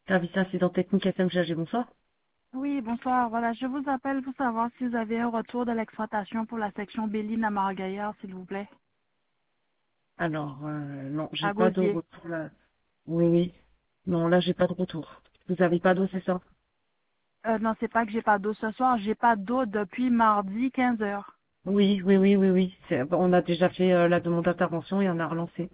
Service incident technique FMGG, bonsoir. Oui, bonsoir. Voilà, je vous appelle pour savoir si vous avez un retour de l'exploitation pour la section Béline à Margaillard, s'il vous plaît, Alors, non, j'ai à pas de Gosier. retour là. Oui, oui. Non, là, j'ai pas de retour. Vous avez pas d'eau, c'est ça? Non, c'est pas que j'ai pas d'eau ce soir, j'ai pas d'eau depuis mardi 15 heures. Oui, oui, oui, oui, oui. On a déjà fait la demande d'intervention et on a relancé.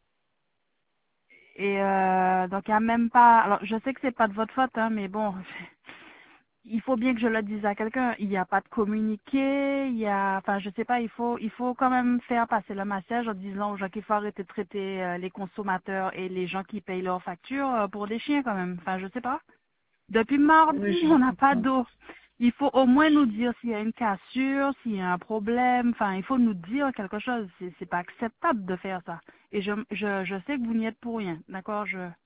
Et donc il y a même pas. Alors, je sais que c'est pas de votre faute, hein, mais bon, il faut bien que je le dise à quelqu'un. Il n'y a pas de communiqué, enfin, je sais pas. Il faut quand même faire passer le message en disant aux gens qu'il faut arrêter de traiter les consommateurs et les gens qui payent leurs factures pour des chiens quand même. Enfin, je sais pas. Depuis Oui, mardi, je on n'a pas comprends. d'eau. Il faut au moins nous dire s'il y a une cassure, s'il y a un problème. Enfin, il faut nous dire quelque chose. C'est pas acceptable de faire ça. Et je sais que vous n'y êtes pour rien. D'accord?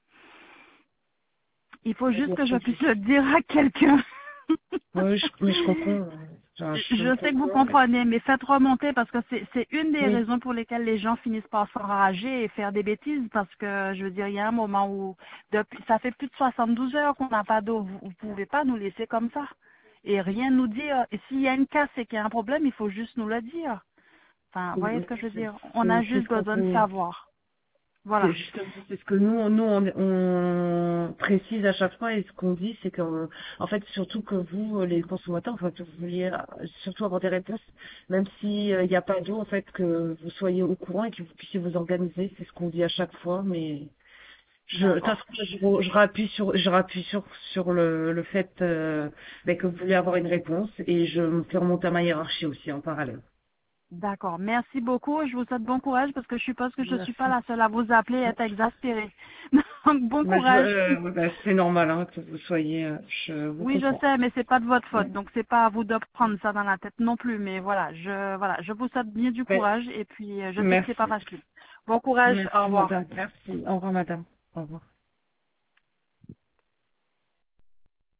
Il faut Oui, juste bien que je sûr. puisse le dire à quelqu'un. Oui, mais je comprends. Je Je sais que vous comprends. comprenez, mais faites remonter parce que c'est une des Oui. raisons pour lesquelles les gens finissent par s'enrager et faire des bêtises parce que je veux dire, il y a un moment où depuis ça fait plus de 72 heures qu'on n'a pas d'eau. Vous pouvez pas nous laisser comme ça et rien nous dire. Et s'il y a une casse et qu'il y a un problème, il faut juste nous le dire. Enfin, vous voyez ce que je veux C'est dire? On a c'est juste ce qu'on besoin de peut. savoir. C'est Voilà. justement c'est ce que nous on précise à chaque fois et ce qu'on dit c'est que en fait surtout que vous les consommateurs enfin que vous vouliez surtout avoir des réponses même si il n'y a pas d'eau en fait que vous soyez au courant et que vous puissiez vous organiser, c'est ce qu'on dit à chaque fois. Mais de toute façon, D'accord. je rappuie sur le fait que vous voulez avoir une réponse et je me fais remonter à ma hiérarchie aussi en parallèle. D'accord. Merci beaucoup. Je vous souhaite bon courage parce que je suppose que je ne suis pas Merci. la seule à vous appeler et être exaspérée. Donc, bon Mais courage. c'est normal hein, que vous soyez, je vous Oui, je comprends. sais, mais c'est pas de votre Ouais. faute. Donc, c'est pas à vous de prendre ça dans la tête non plus. Mais voilà, je vous souhaite bien du Ouais. courage et puis je sais que c'est pas Merci. facile. Bon courage. Au Merci, revoir. madame. Merci. Au revoir, madame. Au revoir.